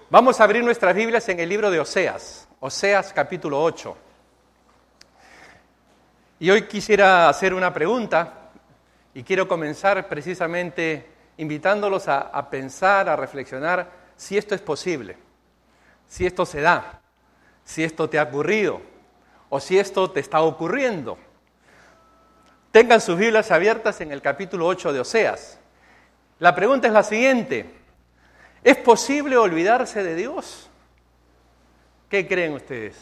Vamos a abrir nuestras Biblias en el libro de Oseas, Oseas capítulo 8. Y hoy quisiera hacer una pregunta y quiero comenzar precisamente invitándolos a pensar, a reflexionar si esto es posible, si esto se da, si esto te ha ocurrido o si esto te está ocurriendo. Tengan sus Biblias abiertas en el capítulo 8 de Oseas. La pregunta es la siguiente: ¿es posible olvidarse de Dios? ¿Qué creen ustedes?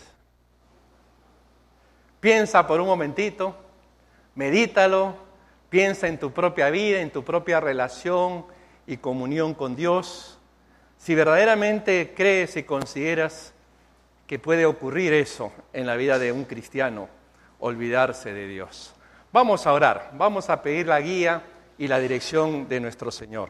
Piensa por un momentito, medítalo, piensa en tu propia vida, en tu propia relación y comunión con Dios. Si verdaderamente crees y consideras que puede ocurrir eso en la vida de un cristiano, olvidarse de Dios. Vamos a orar, vamos a pedir la guía y la dirección de nuestro Señor.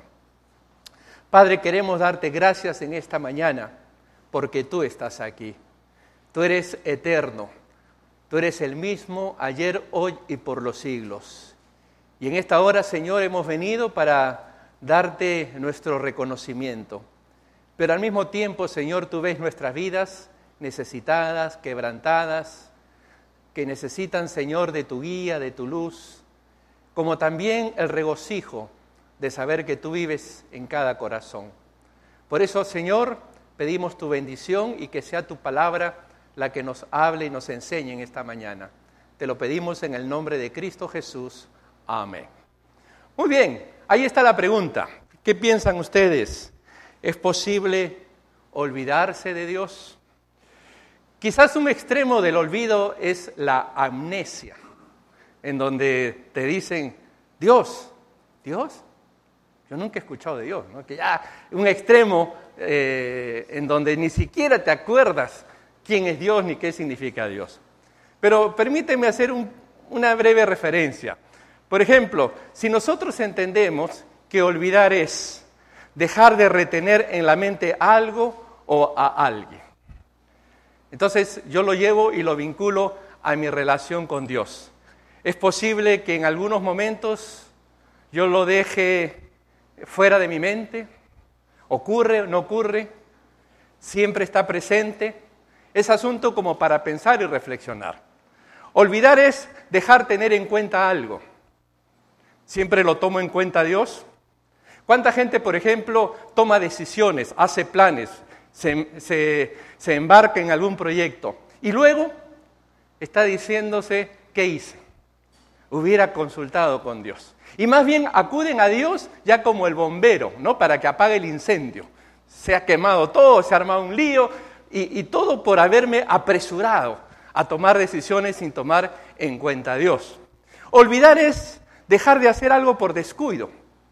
Padre, queremos darte gracias en esta mañana porque tú estás aquí. Tú eres eterno, tú eres el mismo ayer, hoy y por los siglos. Y en esta hora, Señor, hemos venido para darte nuestro reconocimiento. Pero al mismo tiempo, Señor, tú ves nuestras vidas necesitadas, quebrantadas, que necesitan, Señor, de tu guía, de tu luz, como también el regocijo de saber que tú vives en cada corazón. Por eso, Señor, pedimos tu bendición y que sea tu palabra la que nos hable y nos enseñe en esta mañana. Te lo pedimos en el nombre de Cristo Jesús. Amén. Muy bien, ahí está la pregunta. ¿Qué piensan ustedes? ¿Es posible olvidarse de Dios? Quizás un extremo del olvido es la amnesia, en donde te dicen, Dios, yo nunca he escuchado de Dios, ¿no? Que ya un extremo en donde ni siquiera te acuerdas quién es Dios ni qué significa Dios. Pero permíteme hacer una breve referencia. Por ejemplo, si nosotros entendemos que olvidar es dejar de retener en la mente algo o a alguien, entonces yo lo llevo y lo vinculo a mi relación con Dios. Es posible que en algunos momentos yo lo deje fuera de mi mente. ¿Ocurre o no ocurre? ¿Siempre está presente? Es asunto como para pensar y reflexionar. Olvidar es dejar tener en cuenta algo. ¿Siempre lo tomo en cuenta Dios? ¿Cuánta gente, por ejemplo, toma decisiones, hace planes, se embarca en algún proyecto y luego está diciéndose, ¿qué hice? Hubiera consultado con Dios. Y más bien acuden a Dios ya como el bombero, ¿no? Para que apague el incendio. Se ha quemado todo, se ha armado un lío y todo por haberme apresurado a tomar decisiones sin tomar en cuenta a Dios. Olvidar es dejar de hacer algo por descuido.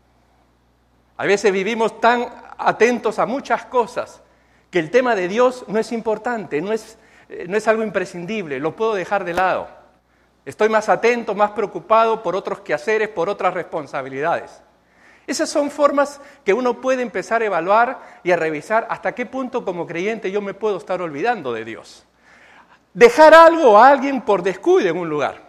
A veces vivimos tan atentos a muchas cosas que el tema de Dios no es importante, no es algo imprescindible, lo puedo dejar de lado. Estoy más atento, más preocupado por otros quehaceres, por otras responsabilidades. Esas son formas que uno puede empezar a evaluar y a revisar hasta qué punto como creyente yo me puedo estar olvidando de Dios. Dejar algo a alguien por descuido en un lugar.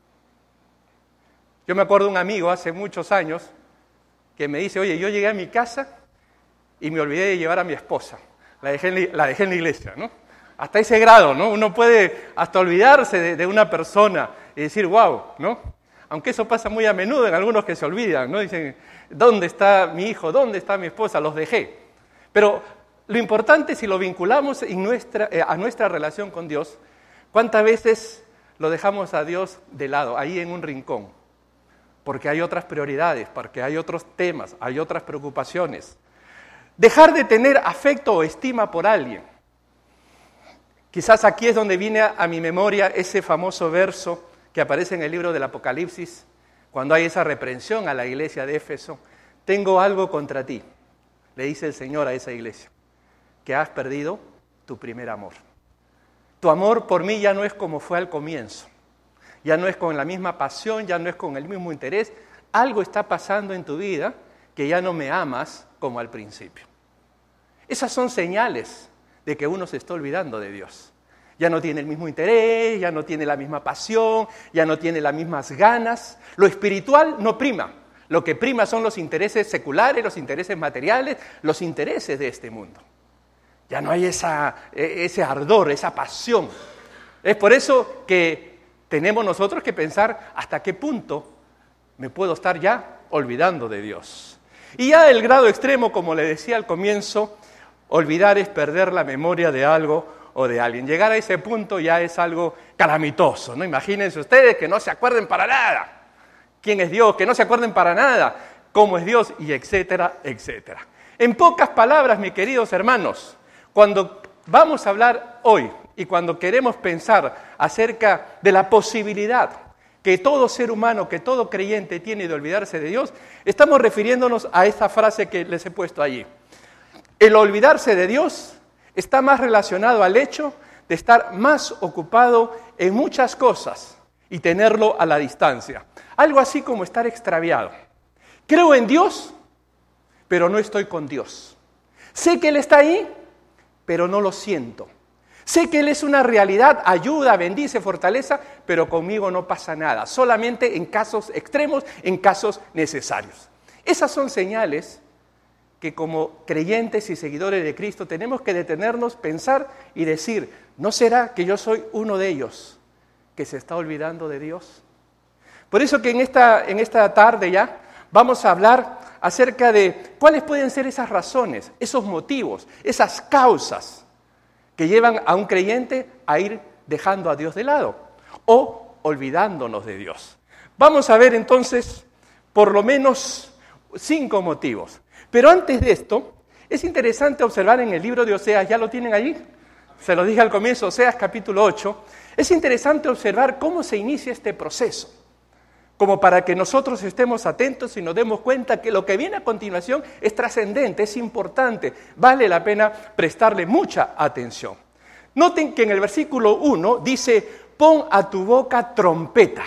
Yo me acuerdo de un amigo hace muchos años que me dice, oye, yo llegué a mi casa y me olvidé de llevar a mi esposa. La dejé en la iglesia, ¿no? Hasta ese grado, ¿no? Uno puede hasta olvidarse de una persona y decir, wow, ¿no? Aunque eso pasa muy a menudo en algunos que se olvidan, ¿no? Dicen, ¿dónde está mi hijo? ¿Dónde está mi esposa? Los dejé. Pero lo importante, si lo vinculamos a nuestra relación con Dios, ¿cuántas veces lo dejamos a Dios de lado, ahí en un rincón? Porque hay otras prioridades, porque hay otros temas, hay otras preocupaciones. Dejar de tener afecto o estima por alguien. Quizás aquí es donde viene a mi memoria ese famoso verso que aparece en el libro del Apocalipsis, cuando hay esa reprensión a la iglesia de Éfeso. Tengo algo contra ti, le dice el Señor a esa iglesia, que has perdido tu primer amor. Tu amor por mí ya no es como fue al comienzo, ya no es con la misma pasión, ya no es con el mismo interés. Algo está pasando en tu vida que ya no me amas como al principio. Esas son señales de que uno se está olvidando de Dios. Ya no tiene el mismo interés, ya no tiene la misma pasión, ya no tiene las mismas ganas. Lo espiritual no prima. Lo que prima son los intereses seculares, los intereses materiales, los intereses de este mundo. Ya no hay ese ardor, esa pasión. Es por eso que tenemos nosotros que pensar hasta qué punto me puedo estar ya olvidando de Dios. Y ya el grado extremo, como le decía al comienzo, olvidar es perder la memoria de algo o de alguien. Llegar a ese punto ya es algo calamitoso, ¿no? Imagínense ustedes que no se acuerden para nada quién es Dios, que no se acuerden para nada cómo es Dios, y etcétera, etcétera. En pocas palabras, mis queridos hermanos, cuando vamos a hablar hoy y cuando queremos pensar acerca de la posibilidad que todo ser humano, que todo creyente tiene de olvidarse de Dios, estamos refiriéndonos a esta frase que les he puesto allí. El olvidarse de Dios está más relacionado al hecho de estar más ocupado en muchas cosas y tenerlo a la distancia. Algo así como estar extraviado. Creo en Dios, pero no estoy con Dios. Sé que Él está ahí, pero no lo siento. Sé que Él es una realidad, ayuda, bendice, fortaleza, pero conmigo no pasa nada. Solamente en casos extremos, en casos necesarios. Esas son señales que como creyentes y seguidores de Cristo tenemos que detenernos, pensar y decir, ¿no será que yo soy uno de ellos que se está olvidando de Dios? Por eso que en esta tarde ya vamos a hablar acerca de cuáles pueden ser esas razones, esos motivos, esas causas que llevan a un creyente a ir dejando a Dios de lado o olvidándonos de Dios. Vamos a ver entonces por lo menos 5 motivos. Pero antes de esto, es interesante observar en el libro de Oseas, ¿ya lo tienen allí? Se lo dije al comienzo, Oseas capítulo 8. Es interesante observar cómo se inicia este proceso, como para que nosotros estemos atentos y nos demos cuenta que lo que viene a continuación es trascendente, es importante, vale la pena prestarle mucha atención. Noten que en el versículo 1 dice, pon a tu boca trompeta.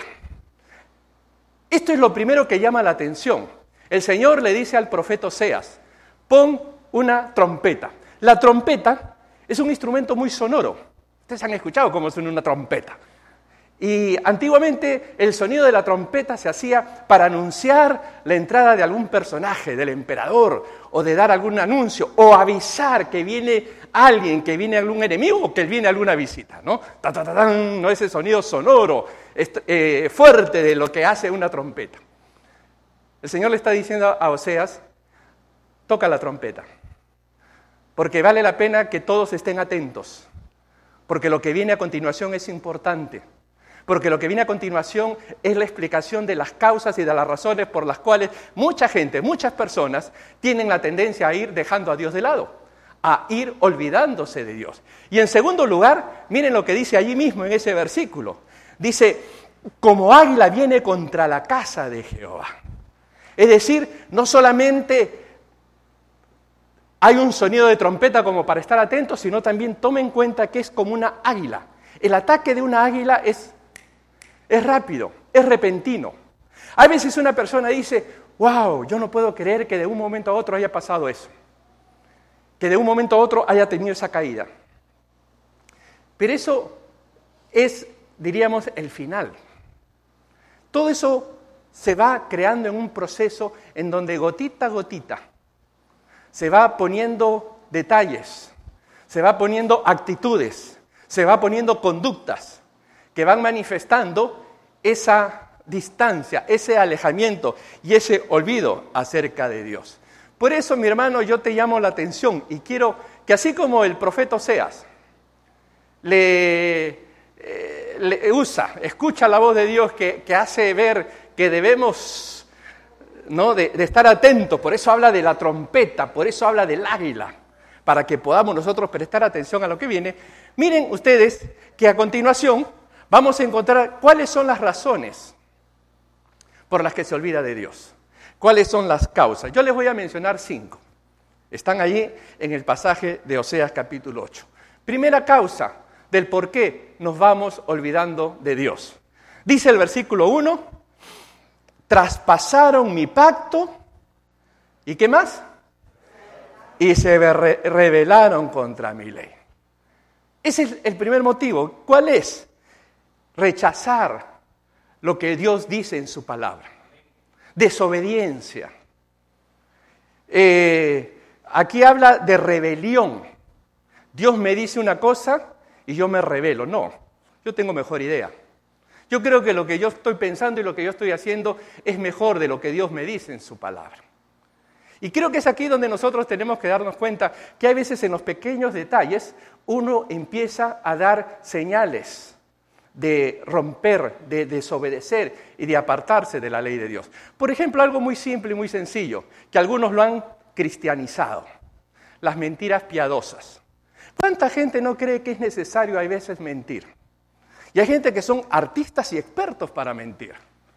Esto es lo primero que llama la atención. El Señor le dice al profeta Oseas, pon una trompeta. La trompeta es un instrumento muy sonoro. Ustedes han escuchado cómo suena una trompeta. Y antiguamente el sonido de la trompeta se hacía para anunciar la entrada de algún personaje, del emperador, o de dar algún anuncio, o avisar que viene alguien, que viene algún enemigo, o que viene alguna visita, ¿no? Ta, ta, ta, tan, no, ese sonido sonoro, fuerte de lo que hace una trompeta. El Señor le está diciendo a Oseas, toca la trompeta, porque vale la pena que todos estén atentos, porque lo que viene a continuación es importante. Porque lo que viene a continuación es la explicación de las causas y de las razones por las cuales mucha gente, muchas personas tienen la tendencia a ir dejando a Dios de lado, a ir olvidándose de Dios. Y en segundo lugar, miren lo que dice allí mismo en ese versículo. Dice, como águila viene contra la casa de Jehová. Es decir, no solamente hay un sonido de trompeta como para estar atentos, sino también tomen en cuenta que es como una águila. El ataque de una águila es rápido, es repentino. A veces una persona dice, wow, yo no puedo creer que de un momento a otro haya pasado eso, que de un momento a otro haya tenido esa caída. Pero eso es, diríamos, el final. Todo eso se va creando en un proceso en donde gotita a gotita se va poniendo detalles, se va poniendo actitudes, se va poniendo conductas que van manifestando esa distancia, ese alejamiento y ese olvido acerca de Dios. Por eso, mi hermano, yo te llamo la atención y quiero que así como el profeta Oseas escucha la voz de Dios que hace ver que debemos, ¿no?, de estar atentos, por eso habla de la trompeta, por eso habla del águila, para que podamos nosotros prestar atención a lo que viene. Miren ustedes que a continuación vamos a encontrar cuáles son las razones por las que se olvida de Dios. ¿Cuáles son las causas? Yo les voy a mencionar 5. Están allí en el pasaje de Oseas capítulo 8. Primera causa del por qué nos vamos olvidando de Dios. Dice el versículo 1, traspasaron mi pacto, ¿y qué más? Y se rebelaron contra mi ley. Ese es el primer motivo. ¿Cuál es? Rechazar lo que Dios dice en su palabra. Desobediencia. Aquí habla de rebelión. Dios me dice una cosa y yo me rebelo. No, yo tengo mejor idea. Yo creo que lo que yo estoy pensando y lo que yo estoy haciendo es mejor de lo que Dios me dice en su palabra. Y creo que es aquí donde nosotros tenemos que darnos cuenta que hay veces en los pequeños detalles uno empieza a dar señales de romper, de desobedecer y de apartarse de la ley de Dios. Por ejemplo, algo muy simple y muy sencillo, que algunos lo han cristianizado, las mentiras piadosas. ¿Cuánta gente no cree que es necesario a veces mentir? Y hay gente que son artistas y expertos para mentir.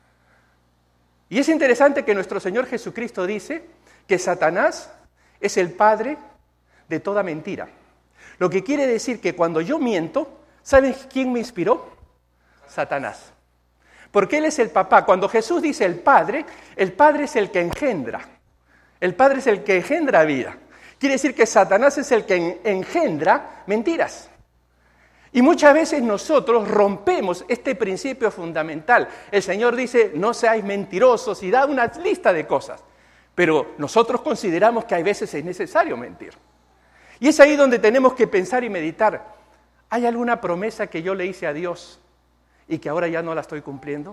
Y es interesante que nuestro Señor Jesucristo dice que Satanás es el padre de toda mentira. Lo que quiere decir que cuando yo miento, ¿saben quién me inspiró? Satanás. Porque él es el papá. Cuando Jesús dice el Padre es el que engendra. El Padre es el que engendra vida. Quiere decir que Satanás es el que engendra mentiras. Y muchas veces nosotros rompemos este principio fundamental. El Señor dice, no seáis mentirosos y da una lista de cosas. Pero nosotros consideramos que hay veces es necesario mentir. Y es ahí donde tenemos que pensar y meditar. ¿Hay alguna promesa que yo le hice a Dios y que ahora ya no la estoy cumpliendo?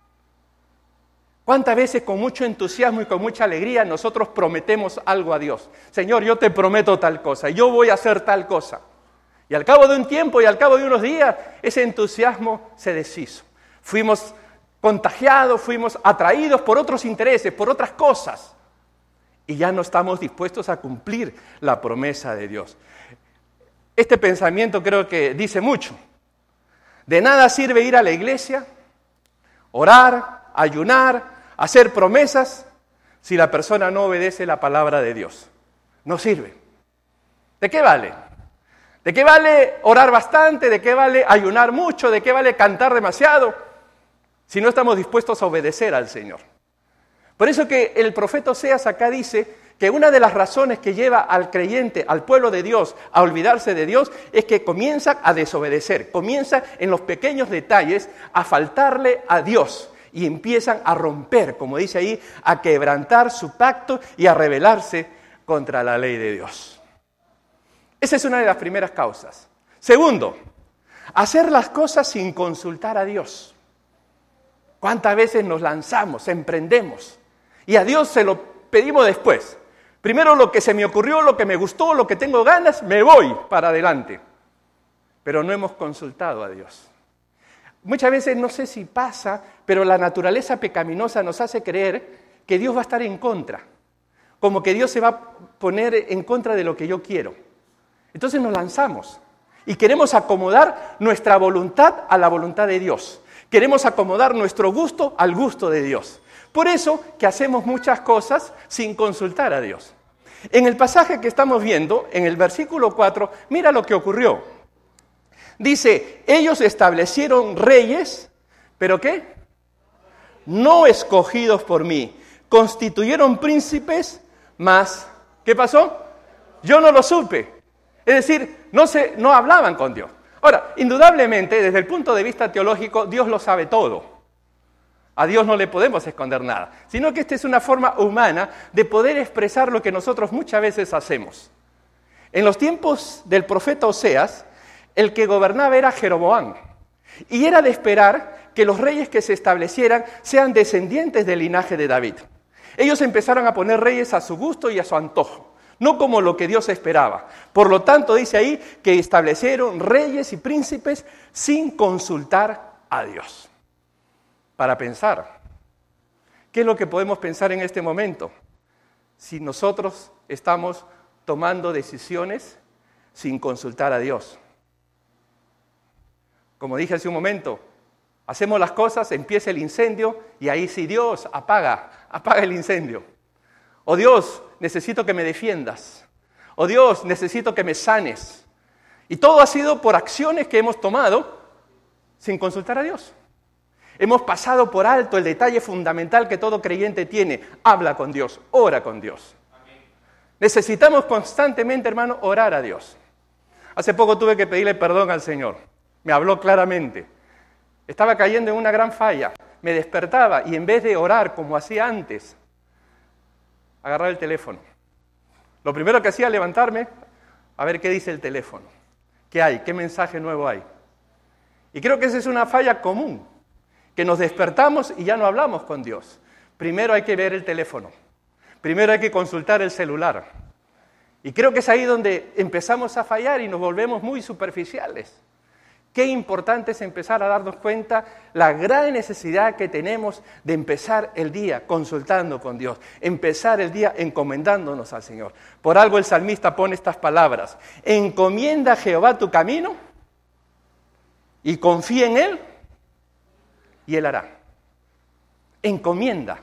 ¿Cuántas veces con mucho entusiasmo y con mucha alegría nosotros prometemos algo a Dios? Señor, yo te prometo tal cosa, yo voy a hacer tal cosa. Y al cabo de un tiempo y al cabo de unos días, ese entusiasmo se deshizo. Fuimos contagiados, fuimos atraídos por otros intereses, por otras cosas. Y ya no estamos dispuestos a cumplir la promesa de Dios. Este pensamiento creo que dice mucho. De nada sirve ir a la iglesia, orar, ayunar, hacer promesas, si la persona no obedece la palabra de Dios. No sirve. ¿De qué vale? ¿De qué vale orar bastante? ¿De qué vale ayunar mucho? ¿De qué vale cantar demasiado? Si no estamos dispuestos a obedecer al Señor. Por eso que el profeta Oseas acá dice que una de las razones que lleva al creyente, al pueblo de Dios, a olvidarse de Dios, es que comienza a desobedecer, comienza en los pequeños detalles a faltarle a Dios y empiezan a romper, como dice ahí, a quebrantar su pacto y a rebelarse contra la ley de Dios. Esa es una de las primeras causas. Segundo, hacer las cosas sin consultar a Dios. ¿Cuántas veces nos lanzamos, emprendemos? Y a Dios se lo pedimos después. Primero lo que se me ocurrió, lo que me gustó, lo que tengo ganas, me voy para adelante. Pero no hemos consultado a Dios. Muchas veces, no sé si pasa, pero la naturaleza pecaminosa nos hace creer que Dios va a estar en contra. Como que Dios se va a poner en contra de lo que yo quiero. Entonces nos lanzamos y queremos acomodar nuestra voluntad a la voluntad de Dios. Queremos acomodar nuestro gusto al gusto de Dios. Por eso que hacemos muchas cosas sin consultar a Dios. En el pasaje que estamos viendo, en el versículo 4, mira lo que ocurrió. Dice, ellos establecieron reyes, ¿pero qué? No escogidos por mí. Constituyeron príncipes, mas, ¿qué pasó? Yo no lo supe. Es decir, no hablaban con Dios. Ahora, indudablemente, desde el punto de vista teológico, Dios lo sabe todo. A Dios no le podemos esconder nada, sino que esta es una forma humana de poder expresar lo que nosotros muchas veces hacemos. En los tiempos del profeta Oseas, el que gobernaba era Jeroboam, y era de esperar que los reyes que se establecieran sean descendientes del linaje de David. Ellos empezaron a poner reyes a su gusto y a su antojo, no como lo que Dios esperaba. Por lo tanto, dice ahí que establecieron reyes y príncipes sin consultar a Dios. Para pensar, ¿qué es lo que podemos pensar en este momento? Si nosotros estamos tomando decisiones sin consultar a Dios. Como dije hace un momento, hacemos las cosas, empieza el incendio y ahí sí Dios apaga el incendio. O Dios, necesito que me defiendas. O Dios, necesito que me sanes. Y todo ha sido por acciones que hemos tomado sin consultar a Dios. Hemos pasado por alto el detalle fundamental que todo creyente tiene. Habla con Dios, ora con Dios. Amén. Necesitamos constantemente, hermano, orar a Dios. Hace poco tuve que pedirle perdón al Señor. Me habló claramente. Estaba cayendo en una gran falla. Me despertaba y en vez de orar como hacía antes, agarraba el teléfono. Lo primero que hacía, levantarme, a ver qué dice el teléfono. ¿Qué hay? ¿Qué mensaje nuevo hay? Y creo que esa es una falla común, que nos despertamos y ya no hablamos con Dios. Primero hay que ver el teléfono, primero hay que consultar el celular. Y creo que es ahí donde empezamos a fallar y nos volvemos muy superficiales. Qué importante es empezar a darnos cuenta la gran necesidad que tenemos de empezar el día consultando con Dios, empezar el día encomendándonos al Señor. Por algo el salmista pone estas palabras: encomienda a Jehová tu camino y confía en Él y Él hará. Encomienda.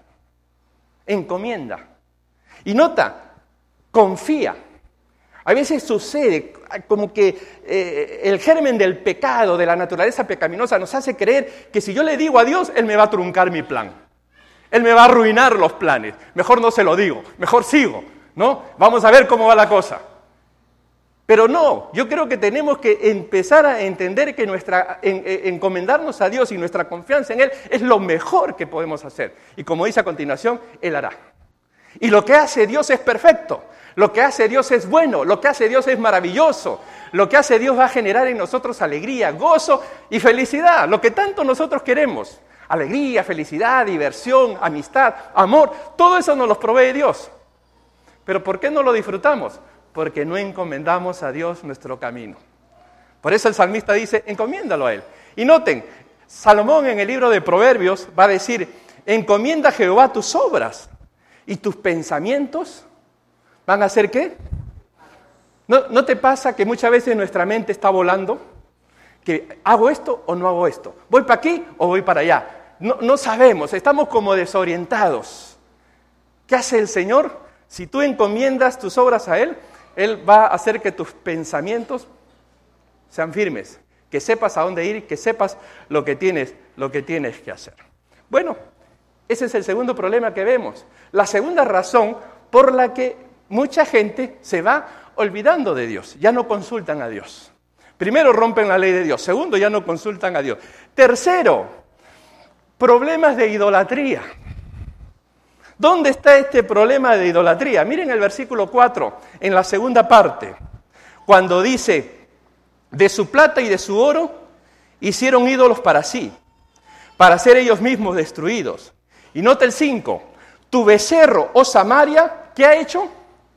Y nota, confía. A veces sucede como que el germen del pecado, de la naturaleza pecaminosa, nos hace creer que si yo le digo a Dios, Él me va a truncar mi plan. Él me va a arruinar los planes. Mejor no se lo digo, mejor sigo, ¿no? Vamos a ver cómo va la cosa. Pero no, yo creo que tenemos que empezar a entender que encomendarnos a Dios y nuestra confianza en Él es lo mejor que podemos hacer. Y como dice a continuación, Él hará. Y lo que hace Dios es perfecto. Lo que hace Dios es bueno, lo que hace Dios es maravilloso, lo que hace Dios va a generar en nosotros alegría, gozo y felicidad, lo que tanto nosotros queremos. Alegría, felicidad, diversión, amistad, amor, todo eso nos lo provee Dios. Pero ¿por qué no lo disfrutamos? Porque no encomendamos a Dios nuestro camino. Por eso el salmista dice, encomiéndalo a Él. Y noten, Salomón en el libro de Proverbios va a decir, encomienda a Jehová tus obras y tus pensamientos. ¿Van a hacer qué? ¿No te pasa que muchas veces nuestra mente está volando? Que hago esto o no hago esto. ¿Voy para aquí o voy para allá? No sabemos, estamos como desorientados. ¿Qué hace el Señor? Si tú encomiendas tus obras a Él, Él va a hacer que tus pensamientos sean firmes, que sepas a dónde ir, que sepas lo que tienes que hacer. Bueno, ese es el segundo problema que vemos. La segunda razón por la que mucha gente se va olvidando de Dios, ya no consultan a Dios. Primero, rompen la ley de Dios. Segundo, ya no consultan a Dios. Tercero, problemas de idolatría. ¿Dónde está este problema de idolatría? Miren el versículo 4, en la segunda parte, cuando dice, de su plata y de su oro hicieron ídolos para sí, para ser ellos mismos destruidos. Y nota el 5, tu becerro, oh Samaria, ¿qué ha hecho?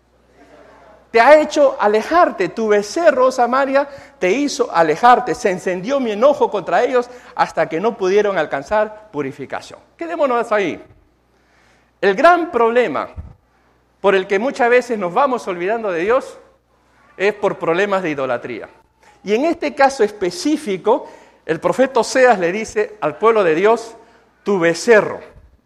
Te ha hecho alejarte, tu becerro, oh Samaria, te hizo alejarte. Se encendió mi enojo contra ellos hasta que no pudieron alcanzar purificación. Quedémonos ahí. El gran problema por el que muchas veces nos vamos olvidando de Dios es por problemas de idolatría. Y en este caso específico, el profeta Oseas le dice al pueblo de Dios, tu becerro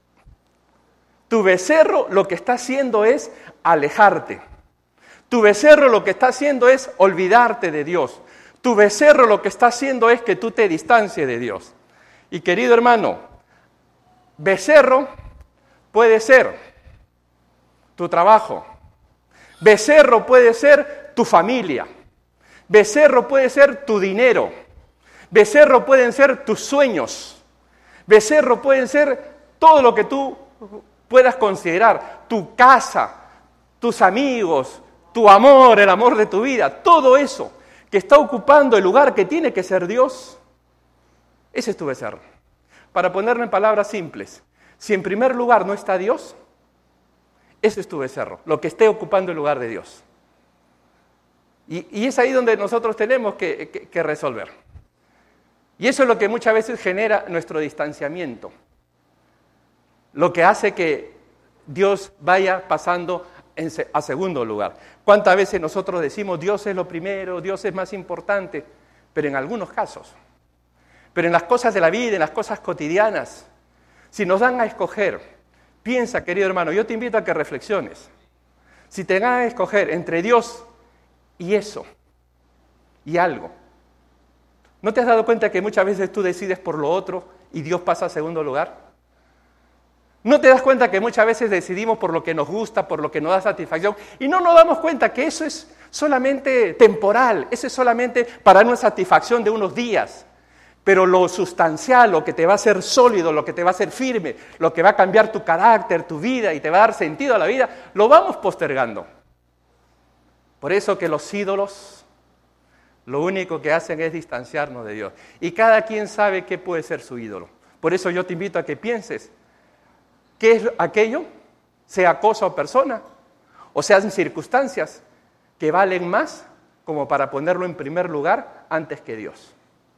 lo que está haciendo es alejarte. Tu becerro lo que está haciendo es olvidarte de Dios. Tu becerro lo que está haciendo es que tú te distancies de Dios. Y querido hermano, becerro puede ser tu trabajo. Becerro puede ser tu familia. Becerro puede ser tu dinero. Becerro pueden ser tus sueños. Becerro pueden ser todo lo que tú puedas considerar. Tu casa, tus amigos, tu amor, el amor de tu vida, todo eso que está ocupando el lugar que tiene que ser Dios, ese es tu becerro. Para ponerlo en palabras simples, si en primer lugar no está Dios, ese es tu becerro, lo que esté ocupando el lugar de Dios. Y es ahí donde nosotros tenemos que resolver. Y eso es lo que muchas veces genera nuestro distanciamiento, lo que hace que Dios vaya pasando a segundo lugar. ¿Cuántas veces nosotros decimos Dios es lo primero, Dios es más importante? Pero en algunos casos. Pero en las cosas de la vida, en las cosas cotidianas, si nos dan a escoger, piensa, querido hermano, yo te invito a que reflexiones. Si te dan a escoger entre Dios y eso, y algo, ¿no te has dado cuenta que muchas veces tú decides por lo otro y Dios pasa a segundo lugar? ¿No te das cuenta que muchas veces decidimos por lo que nos gusta, por lo que nos da satisfacción? Y no nos damos cuenta que eso es solamente temporal, eso es solamente para una satisfacción de unos días. Pero lo sustancial, lo que te va a hacer sólido, lo que te va a hacer firme, lo que va a cambiar tu carácter, tu vida y te va a dar sentido a la vida, lo vamos postergando. Por eso que los ídolos lo único que hacen es distanciarnos de Dios. Y cada quien sabe qué puede ser su ídolo. Por eso yo te invito a que pienses, ¿qué es aquello? Sea cosa o persona, o sean circunstancias que valen más como para ponerlo en primer lugar antes que Dios.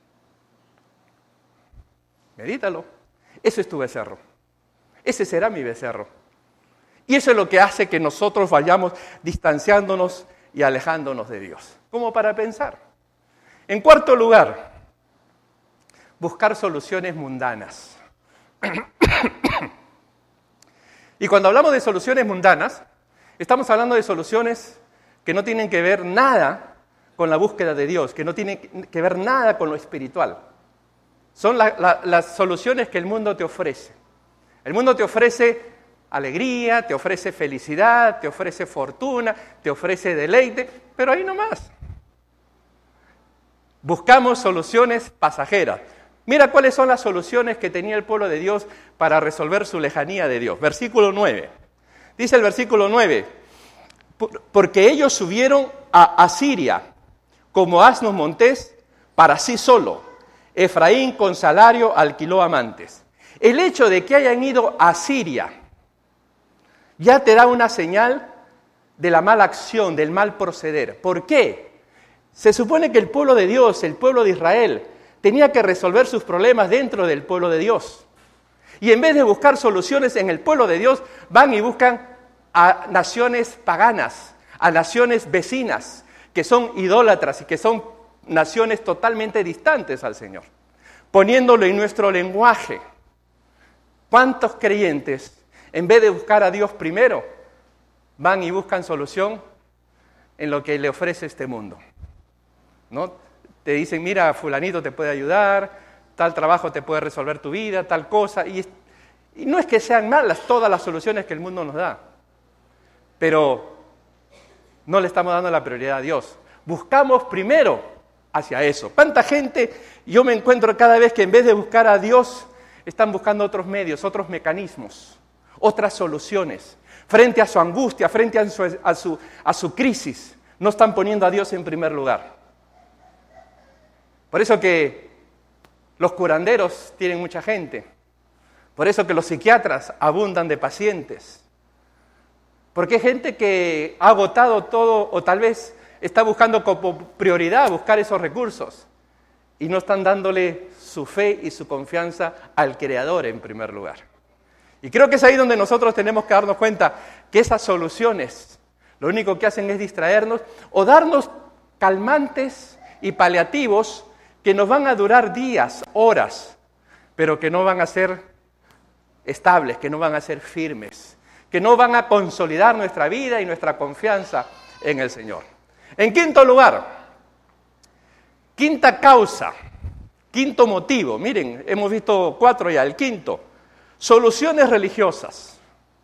Medítalo. Eso es tu becerro. Ese será mi becerro. Y eso es lo que hace que nosotros vayamos distanciándonos y alejándonos de Dios. Como para pensar. En cuarto lugar, buscar soluciones mundanas. Y cuando hablamos de soluciones mundanas, estamos hablando de soluciones que no tienen que ver nada con la búsqueda de Dios, que no tienen que ver nada con lo espiritual. Son las soluciones que el mundo te ofrece. El mundo te ofrece alegría, te ofrece felicidad, te ofrece fortuna, te ofrece deleite, pero ahí nomás. Buscamos soluciones pasajeras. Mira cuáles son las soluciones que tenía el pueblo de Dios para resolver su lejanía de Dios. Versículo 9. Dice el versículo 9, porque ellos subieron a Asiria como asnos montés para sí solo. Efraín con salario alquiló amantes. El hecho de que hayan ido a Asiria ya te da una señal de la mala acción, del mal proceder. ¿Por qué? Se supone que el pueblo de Dios, el pueblo de Israel, tenía que resolver sus problemas dentro del pueblo de Dios. Y en vez de buscar soluciones en el pueblo de Dios, van y buscan a naciones paganas, a naciones vecinas, que son idólatras y que son naciones totalmente distantes al Señor. Poniéndolo en nuestro lenguaje, ¿cuántos creyentes, en vez de buscar a Dios primero, van y buscan solución en lo que le ofrece este mundo? ¿No? Te dicen, mira, fulanito te puede ayudar, tal trabajo te puede resolver tu vida, tal cosa. Y no es que sean malas todas las soluciones que el mundo nos da, pero no le estamos dando la prioridad a Dios. Buscamos primero hacia eso. ¿Cuánta gente yo me encuentro cada vez que en vez de buscar a Dios, están buscando otros medios, otros mecanismos, otras soluciones? Frente a su angustia, frente a su crisis, no están poniendo a Dios en primer lugar. Por eso que los curanderos tienen mucha gente. Por eso que los psiquiatras abundan de pacientes. Porque hay gente que ha agotado todo o tal vez está buscando como prioridad buscar esos recursos y no están dándole su fe y su confianza al Creador en primer lugar. Y creo que es ahí donde nosotros tenemos que darnos cuenta que esas soluciones lo único que hacen es distraernos o darnos calmantes y paliativos que nos van a durar días, horas, pero que no van a ser estables, que no van a ser firmes, que no van a consolidar nuestra vida y nuestra confianza en el Señor. En quinto lugar, quinta causa, quinto motivo, miren, hemos visto 4 ya, el quinto, soluciones religiosas.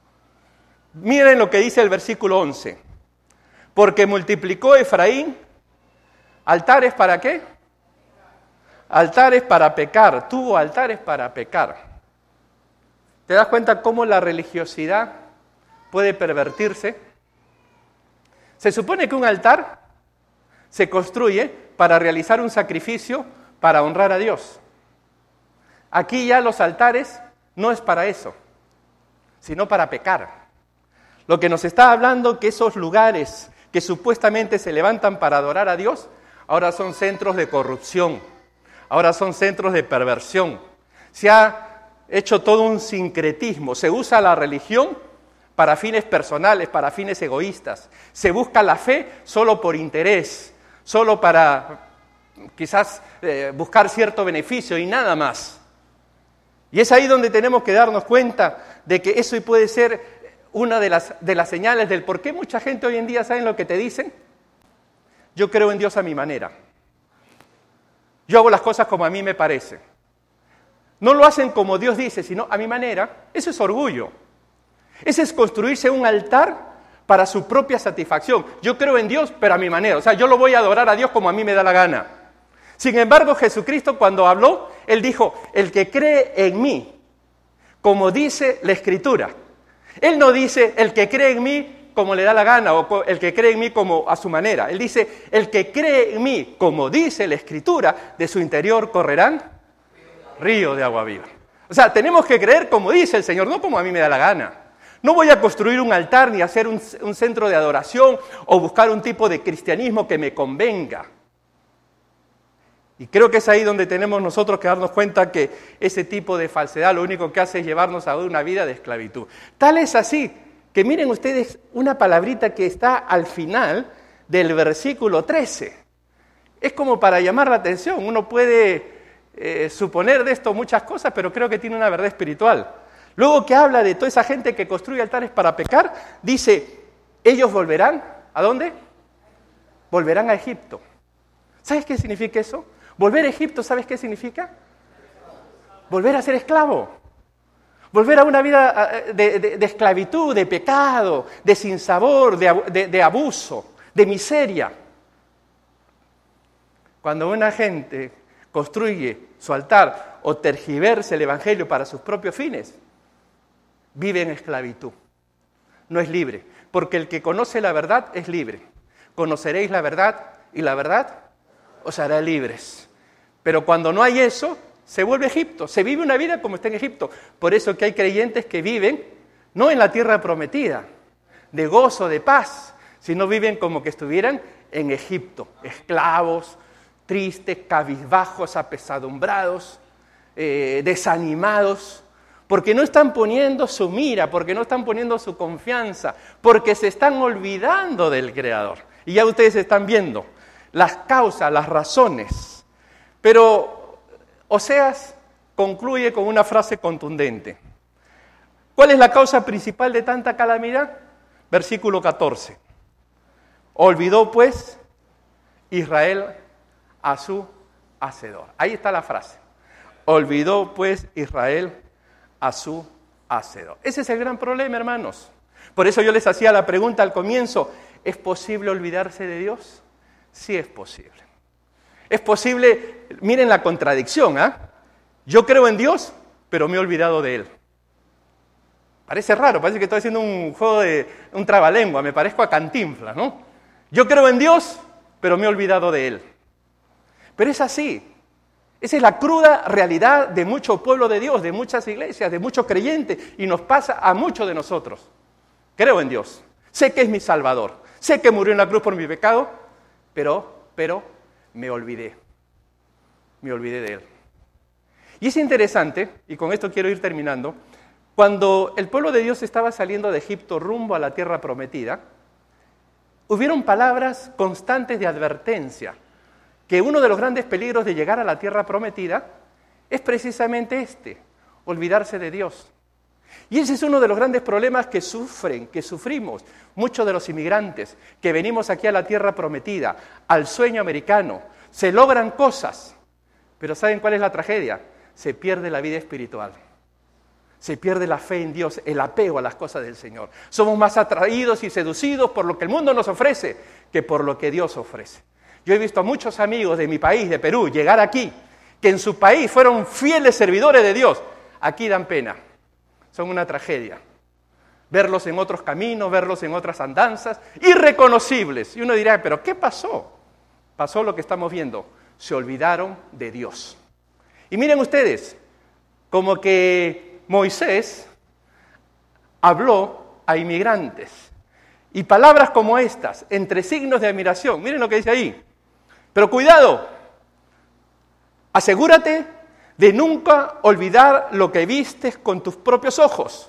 Miren lo que dice el versículo 11, porque multiplicó Efraín altares ¿para qué? Altares para pecar, tuvo altares para pecar. ¿Te das cuenta cómo la religiosidad puede pervertirse? Se supone que un altar se construye para realizar un sacrificio para honrar a Dios. Aquí ya los altares no es para eso, sino para pecar. Lo que nos está hablando que esos lugares que supuestamente se levantan para adorar a Dios, ahora son centros de corrupción, ahora son centros de perversión. Se ha hecho todo un sincretismo, se usa la religión para fines personales, para fines egoístas. Se busca la fe solo por interés, solo para quizás buscar cierto beneficio y nada más. Y es ahí donde tenemos que darnos cuenta de que eso puede ser una de las señales del por qué mucha gente hoy en día, ¿saben lo que te dicen? Yo creo en Dios a mi manera. Yo hago las cosas como a mí me parece. No lo hacen como Dios dice, sino a mi manera. Eso es orgullo. Ese es construirse un altar para su propia satisfacción. Yo creo en Dios, pero a mi manera. O sea, yo lo voy a adorar a Dios como a mí me da la gana. Sin embargo, Jesucristo cuando habló, Él dijo, el que cree en mí, como dice la Escritura. Él no dice, el que cree en mí como le da la gana, o el que cree en mí como a su manera. Él dice, el que cree en mí, como dice la Escritura, de su interior correrán ríos de agua viva. O sea, tenemos que creer como dice el Señor, no como a mí me da la gana. No voy a construir un altar ni hacer un centro de adoración o buscar un tipo de cristianismo que me convenga. Y creo que es ahí donde tenemos nosotros que darnos cuenta que ese tipo de falsedad lo único que hace es llevarnos a una vida de esclavitud. Tal es así que miren ustedes una palabrita que está al final del versículo 13. Es como para llamar la atención. Uno puede suponer de esto muchas cosas, pero creo que tiene una verdad espiritual. Luego que habla de toda esa gente que construye altares para pecar, dice, ellos volverán, ¿a dónde? Volverán a Egipto. ¿Sabes qué significa eso? Volver a Egipto, ¿sabes qué significa? Volver a ser esclavo. Volver a una vida de esclavitud, de pecado, de sinsabor, de abuso, de miseria. Cuando una gente construye su altar o tergiversa el Evangelio para sus propios fines, vive en esclavitud. No es libre, porque el que conoce la verdad es libre. Conoceréis la verdad y la verdad os hará libres. Pero cuando no hay eso, se vuelve Egipto. Se vive una vida como está en Egipto. Por eso que hay creyentes que viven no en la tierra prometida, de gozo, de paz, sino viven como que estuvieran en Egipto, esclavos, tristes, cabizbajos, apesadumbrados, desanimados, porque no están poniendo su mira, porque no están poniendo su confianza, porque se están olvidando del Creador. Y ya ustedes están viendo las causas, las razones. Pero Oseas concluye con una frase contundente. ¿Cuál es la causa principal de tanta calamidad? Versículo 14. Olvidó pues Israel a su Hacedor. Ahí está la frase. Olvidó pues Israel a su Hacedor. Ese es el gran problema, hermanos. Por eso yo les hacía la pregunta al comienzo, ¿es posible olvidarse de Dios? Sí es posible. Es posible, miren la contradicción, ¿ah? Yo creo en Dios, pero me he olvidado de Él. Parece raro, parece que estoy haciendo un juego de un trabalengua, me parezco a Cantinflas, ¿no? Yo creo en Dios, pero me he olvidado de Él. Pero es así. Esa es la cruda realidad de mucho pueblo de Dios, de muchas iglesias, de muchos creyentes, y nos pasa a muchos de nosotros. Creo en Dios, sé que es mi Salvador, sé que murió en la cruz por mi pecado, pero me olvidé de Él. Y es interesante, y con esto quiero ir terminando, cuando el pueblo de Dios estaba saliendo de Egipto rumbo a la tierra prometida, hubieron palabras constantes de advertencia, que uno de los grandes peligros de llegar a la tierra prometida es precisamente olvidarse de Dios. Y ese es uno de los grandes problemas que sufrimos muchos de los inmigrantes que venimos aquí a la tierra prometida, al sueño americano. Se logran cosas, pero ¿saben cuál es la tragedia? Se pierde la vida espiritual. Se pierde la fe en Dios, el apego a las cosas del Señor. Somos más atraídos y seducidos por lo que el mundo nos ofrece que por lo que Dios ofrece. Yo he visto a muchos amigos de mi país, de Perú, llegar aquí, que en su país fueron fieles servidores de Dios. Aquí dan pena. Son una tragedia. Verlos en otros caminos, verlos en otras andanzas, irreconocibles. Y uno dirá, ¿pero qué pasó? Pasó lo que estamos viendo. Se olvidaron de Dios. Y miren ustedes, como que Moisés habló a inmigrantes. Y palabras como estas, entre signos de admiración. Miren lo que dice ahí. Pero cuidado, asegúrate de nunca olvidar lo que vistes con tus propios ojos.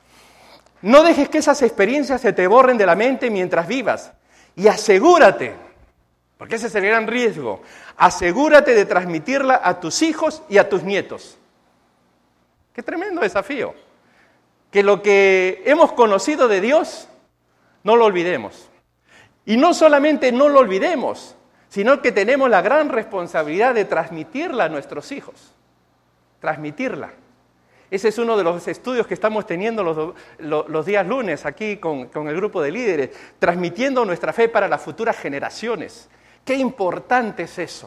No dejes que esas experiencias se te borren de la mente mientras vivas. Y asegúrate, porque ese es el gran riesgo, asegúrate de transmitirla a tus hijos y a tus nietos. Qué tremendo desafío. Que lo que hemos conocido de Dios, no lo olvidemos. Y no solamente no lo olvidemos, sino que tenemos la gran responsabilidad de transmitirla a nuestros hijos. Transmitirla. Ese es uno de los estudios que estamos teniendo los días lunes aquí con el grupo de líderes, transmitiendo nuestra fe para las futuras generaciones. Qué importante es eso.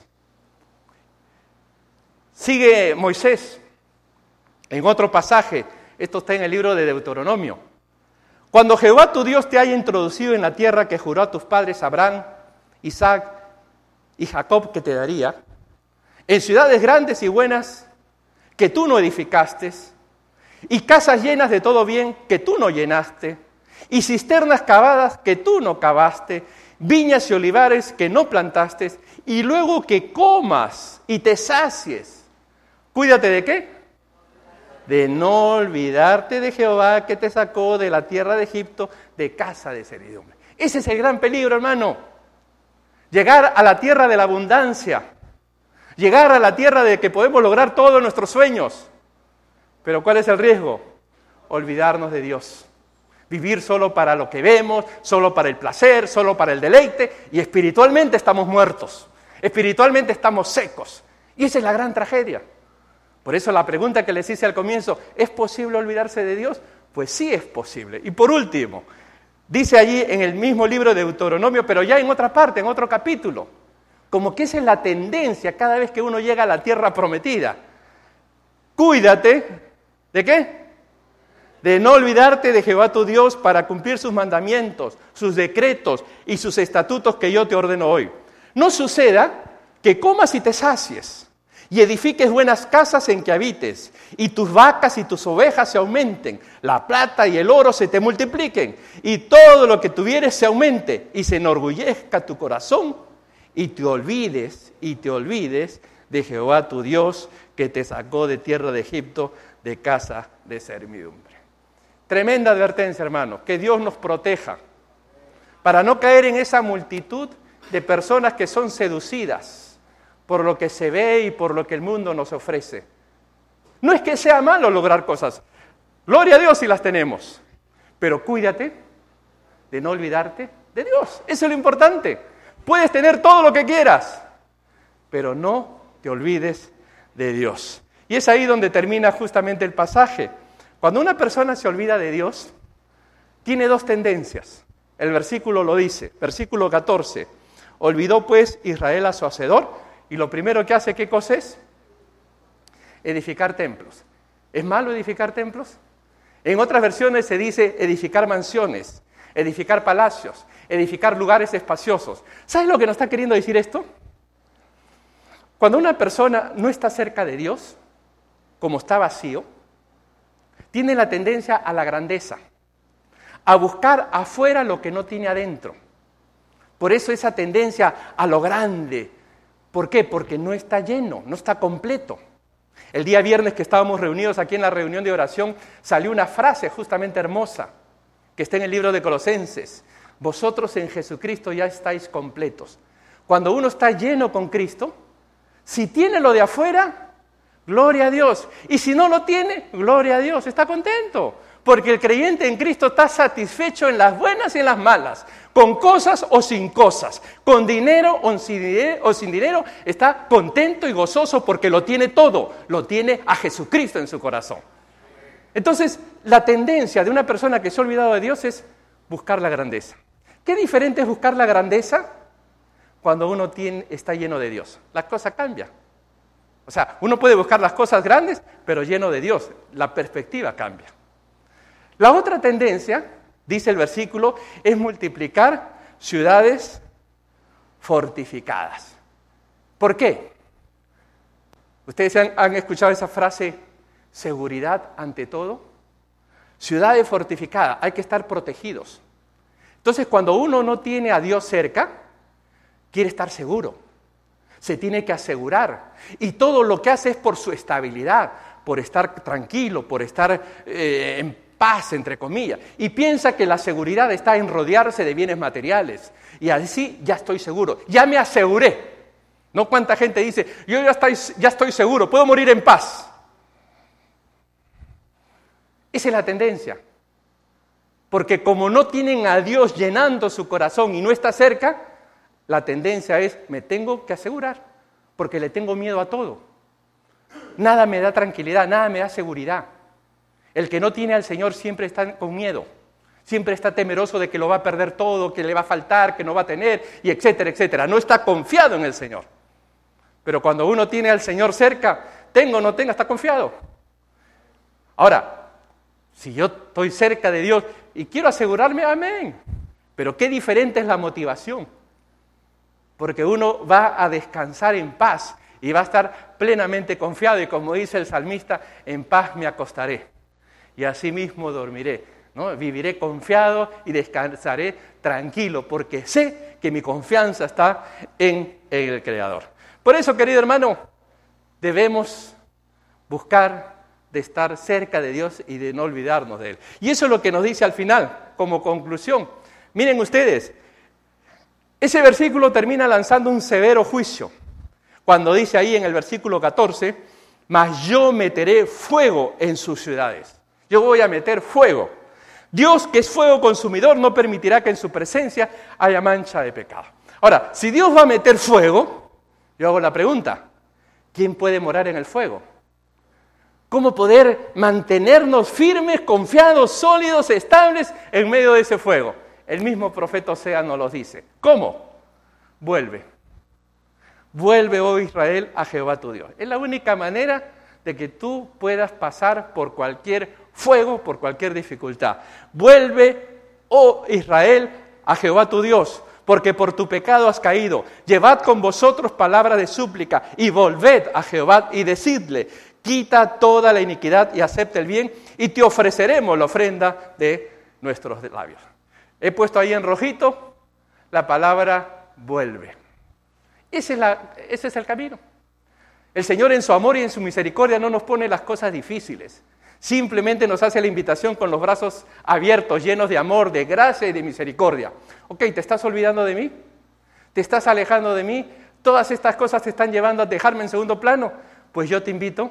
Sigue Moisés en otro pasaje, esto está en el libro de Deuteronomio. Cuando Jehová tu Dios te haya introducido en la tierra que juró a tus padres Abraham, Isaac y Jacob que te daría, en ciudades grandes y buenas que tú no edificaste, y casas llenas de todo bien que tú no llenaste, y cisternas cavadas que tú no cavaste, viñas y olivares que no plantaste, y luego que comas y te sacies. Cuídate de ¿qué? De no olvidarte de Jehová que te sacó de la tierra de Egipto, de casa de servidumbre. Ese es el gran peligro, hermano. Llegar a la tierra de la abundancia, llegar a la tierra de que podemos lograr todos nuestros sueños. Pero ¿cuál es el riesgo? Olvidarnos de Dios. Vivir solo para lo que vemos, solo para el placer, solo para el deleite, y espiritualmente estamos muertos, espiritualmente estamos secos. Y esa es la gran tragedia. Por eso la pregunta que les hice al comienzo, ¿es posible olvidarse de Dios? Pues sí es posible. Y por último, dice allí en el mismo libro de Deuteronomio, pero ya en otra parte, en otro capítulo, como que esa es la tendencia cada vez que uno llega a la tierra prometida. Cuídate, ¿de qué? De no olvidarte de Jehová tu Dios para cumplir sus mandamientos, sus decretos y sus estatutos que yo te ordeno hoy. No suceda que comas y te sacies, y edifiques buenas casas en que habites, y tus vacas y tus ovejas se aumenten, la plata y el oro se te multipliquen, y todo lo que tuvieres se aumente, y se enorgullezca tu corazón, y te olvides de Jehová tu Dios, que te sacó de tierra de Egipto, de casa de servidumbre. Tremenda advertencia, hermanos, que Dios nos proteja, para no caer en esa multitud de personas que son seducidas por lo que se ve y por lo que el mundo nos ofrece. No es que sea malo lograr cosas, gloria a Dios si las tenemos, pero cuídate de no olvidarte de Dios, eso es lo importante. Puedes tener todo lo que quieras, pero no te olvides de Dios. Y es ahí donde termina justamente el pasaje. Cuando una persona se olvida de Dios, tiene dos tendencias. El versículo lo dice, versículo 14. Olvidó pues Israel a su hacedor, y lo primero que hace, ¿qué cosa es? Edificar templos. ¿Es malo edificar templos? En otras versiones se dice edificar mansiones, edificar palacios, edificar lugares espaciosos. ¿Sabes lo que nos está queriendo decir esto? Cuando una persona no está cerca de Dios, como está vacío, tiene la tendencia a la grandeza, a buscar afuera lo que no tiene adentro. Por eso esa tendencia a lo grande. ¿Por qué? Porque no está lleno, no está completo. El día viernes que estábamos reunidos aquí en la reunión de oración, salió una frase justamente hermosa, que está en el libro de Colosenses. Vosotros en Jesucristo ya estáis completos. Cuando uno está lleno con Cristo, si tiene lo de afuera, gloria a Dios. Y si no lo tiene, gloria a Dios, está contento. Porque el creyente en Cristo está satisfecho en las buenas y en las malas, con cosas o sin cosas, con dinero o sin dinero, está contento y gozoso porque lo tiene todo, lo tiene a Jesucristo en su corazón. Entonces, la tendencia de una persona que se ha olvidado de Dios es buscar la grandeza. ¿Qué diferente es buscar la grandeza cuando uno está lleno de Dios? La cosa cambia. O sea, uno puede buscar las cosas grandes, pero lleno de Dios, la perspectiva cambia. La otra tendencia, dice el versículo, es multiplicar ciudades fortificadas. ¿Por qué? ¿Ustedes han escuchado esa frase, seguridad ante todo? Ciudades fortificadas, hay que estar protegidos. Entonces, cuando uno no tiene a Dios cerca, quiere estar seguro, se tiene que asegurar. Y todo lo que hace es por su estabilidad, por estar tranquilo, por estar en paz, entre comillas, y piensa que la seguridad está en rodearse de bienes materiales, y así ya estoy seguro, ya me aseguré. ¿No? ¿Cuánta gente dice, yo ya estoy seguro, puedo morir en paz? Esa es la tendencia, porque como no tienen a Dios llenando su corazón y no está cerca, la tendencia es, me tengo que asegurar, porque le tengo miedo a todo. Nada me da tranquilidad, nada me da seguridad. El que no tiene al Señor siempre está con miedo, siempre está temeroso de que lo va a perder todo, que le va a faltar, que no va a tener, y etcétera, etcétera. No está confiado en el Señor. Pero cuando uno tiene al Señor cerca, tenga o no tenga, está confiado. Ahora, Si yo estoy cerca de Dios y quiero asegurarme, amén. Pero qué diferente es la motivación. Porque uno va a descansar en paz y va a estar plenamente confiado. Y como dice el salmista, en paz me acostaré y asimismo dormiré, ¿no? Viviré confiado y descansaré tranquilo, porque sé que mi confianza está en el Creador. Por eso, querido hermano, debemos buscar de estar cerca de Dios y de no olvidarnos de Él. Y eso es lo que nos dice al final, como conclusión. Miren ustedes, ese versículo termina lanzando un severo juicio, cuando dice ahí en el versículo 14, mas yo meteré fuego en sus ciudades. Yo voy a meter fuego. Dios, que es fuego consumidor, no permitirá que en su presencia haya mancha de pecado. Ahora, si Dios va a meter fuego, yo hago la pregunta, ¿quién puede morar en el fuego? ¿Cómo poder mantenernos firmes, confiados, sólidos, estables en medio de ese fuego? El mismo profeta Oseas nos lo dice. ¿Cómo? Vuelve. Vuelve, oh Israel, a Jehová tu Dios. Es la única manera de que tú puedas pasar por cualquier fuego, por cualquier dificultad. Vuelve, oh Israel, a Jehová tu Dios, porque por tu pecado has caído. Llevad con vosotros palabra de súplica y volved a Jehová y decidle, quita toda la iniquidad y acepta el bien y te ofreceremos la ofrenda de nuestros labios. He puesto ahí en rojito la palabra vuelve. Ese es el camino. El Señor en su amor y en su misericordia no nos pone las cosas difíciles. Simplemente nos hace la invitación con los brazos abiertos, llenos de amor, de gracia y de misericordia. Ok, ¿te estás olvidando de mí? ¿Te estás alejando de mí? ¿Todas estas cosas te están llevando a dejarme en segundo plano? Pues yo te invito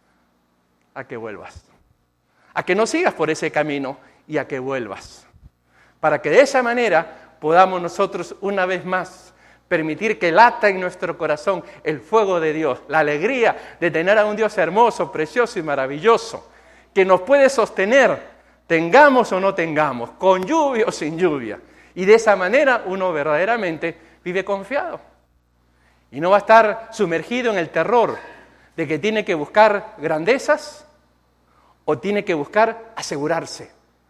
a que vuelvas. A que no sigas por ese camino y a que vuelvas. Para que de esa manera podamos nosotros una vez más permitir que lata en nuestro corazón el fuego de Dios, la alegría de tener a un Dios hermoso, precioso y maravilloso, que nos puede sostener, tengamos o no tengamos, con lluvia o sin lluvia. Y de esa manera uno verdaderamente vive confiado. Y no va a estar sumergido en el terror de que tiene que buscar grandezas o tiene que buscar asegurarse.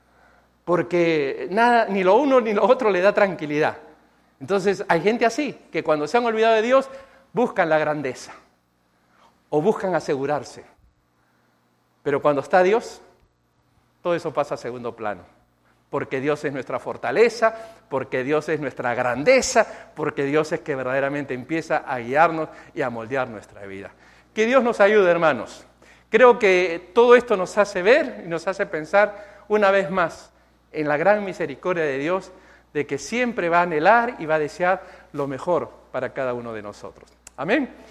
Porque nada, ni lo uno ni lo otro le da tranquilidad. Entonces hay gente así, que cuando se han olvidado de Dios, buscan la grandeza o buscan asegurarse. Pero cuando está Dios, todo eso pasa a segundo plano. Porque Dios es nuestra fortaleza, porque Dios es nuestra grandeza, porque Dios es que verdaderamente empieza a guiarnos y a moldear nuestra vida. Que Dios nos ayude, hermanos. Creo que todo esto nos hace ver y nos hace pensar una vez más en la gran misericordia de Dios, de que siempre va a anhelar y va a desear lo mejor para cada uno de nosotros. Amén.